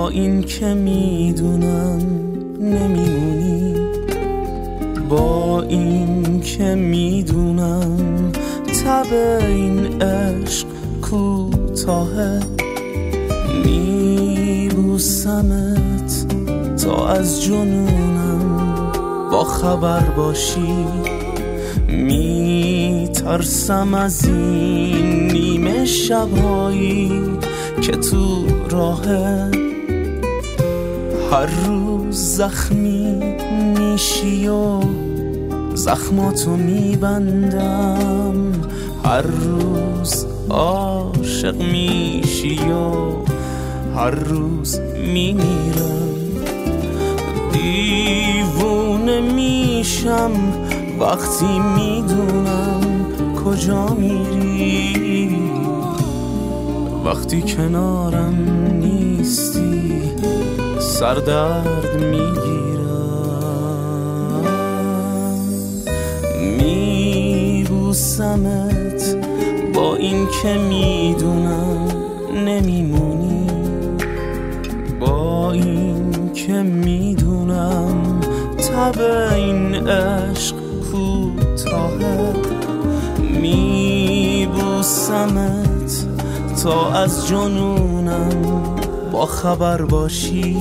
با این که میدونم نمیمونی، با این که میدونم تب این عشق کوتاهه، میبوسمت تا از جنونم با خبر باشی، میترسم از این نیمه شبایی که تو راهه، هر روز زخمی میشی و زخماتو میبندم، هر روز عاشق میشی و هر روز میمیرم، دیوونه میشم وقتی میدونم کجا میری، وقتی کنارم نیستی سردرد میگیرم، میبوسمت با این که میدونم نمیمونی، با این که میدونم تب این عشق کوتاهه، میبوسمت تا از جنونم با خبر باشی،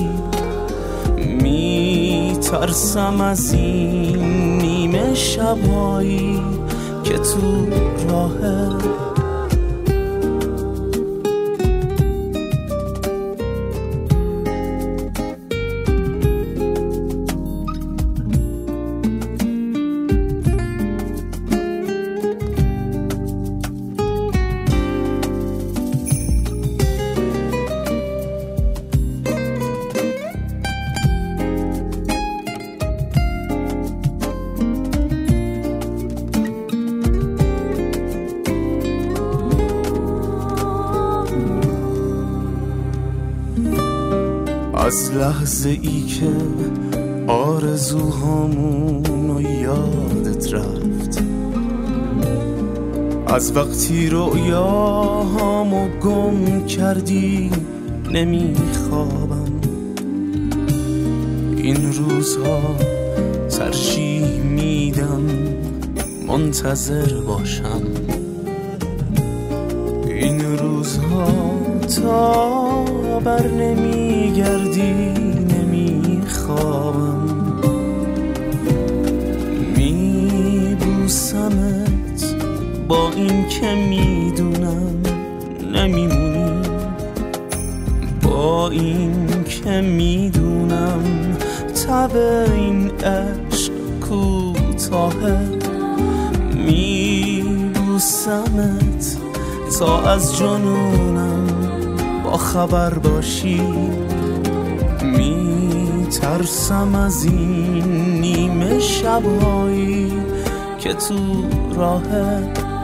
میترسم از این نیمه شبایی که تو راهه. از لحظه ای که آرزوهامونو یادت رفت، از وقتی رؤیاهامو گم کردی نمیخوابم، این روزها ترجیح میدم منتظر باشم، این روزها تا بر نمیگردی نمیخوابم، میبوسمت با این که میدونم نمیمونی، با این که میدونم تب این عشق کوتاهه، میبوسمت تا از جنونم با خبر باشی، میترسم از این نیمه شبایی که تو راهه.